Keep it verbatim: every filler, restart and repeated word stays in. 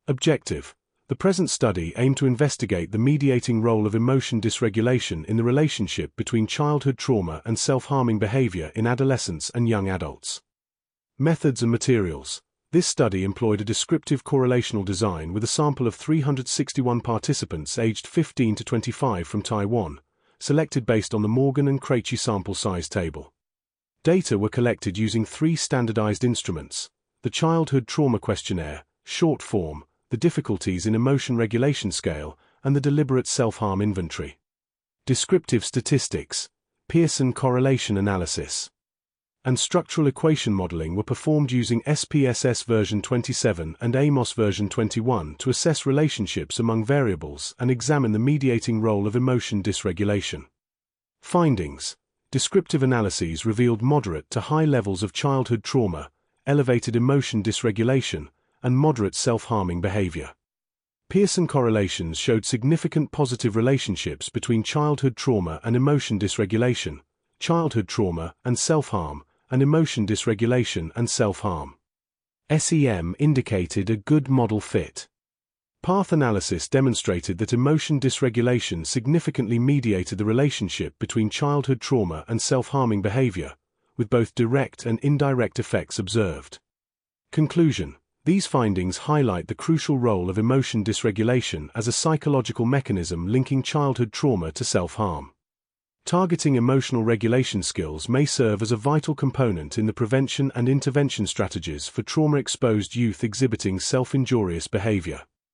Objective: the present study aimed to investigate the mediating role of emotion dysregulation in the relationship between childhood trauma and self-harming behavior in adolescents and young adults. Methods and materials. This study employed a descriptive correlational design with a sample of three hundred sixty-one participants aged fifteen to twenty-five from Taiwan, selected based on the Morgan and Krejci sample size table. Data were collected using three standardized instruments: the Childhood Trauma Questionnaire, short form, the Difficulties in Emotion Regulation Scale, and the Deliberate Self-Harm Inventory. Descriptive statistics, Pearson correlation analysis, and structural equation modeling were performed using S P S S version twenty-seven and AMOS version twenty-one to assess relationships among variables and examine the mediating role of emotion dysregulation. Findings: descriptive analyses revealed moderate to high levels of childhood trauma, elevated emotion dysregulation, and moderate self-harming behavior. Pearson correlations showed significant positive relationships between childhood trauma and emotion dysregulation, childhood trauma and self-harm, and emotion dysregulation and self-harm. S E M indicated a good model fit. Path analysis demonstrated that emotion dysregulation significantly mediated the relationship between childhood trauma and self-harming behavior, with both direct and indirect effects observed. Conclusion: these findings highlight the crucial role of emotion dysregulation as a psychological mechanism linking childhood trauma to self-harm. Targeting emotional regulation skills may serve as a vital component in the prevention and intervention strategies for trauma-exposed youth exhibiting self-injurious behavior.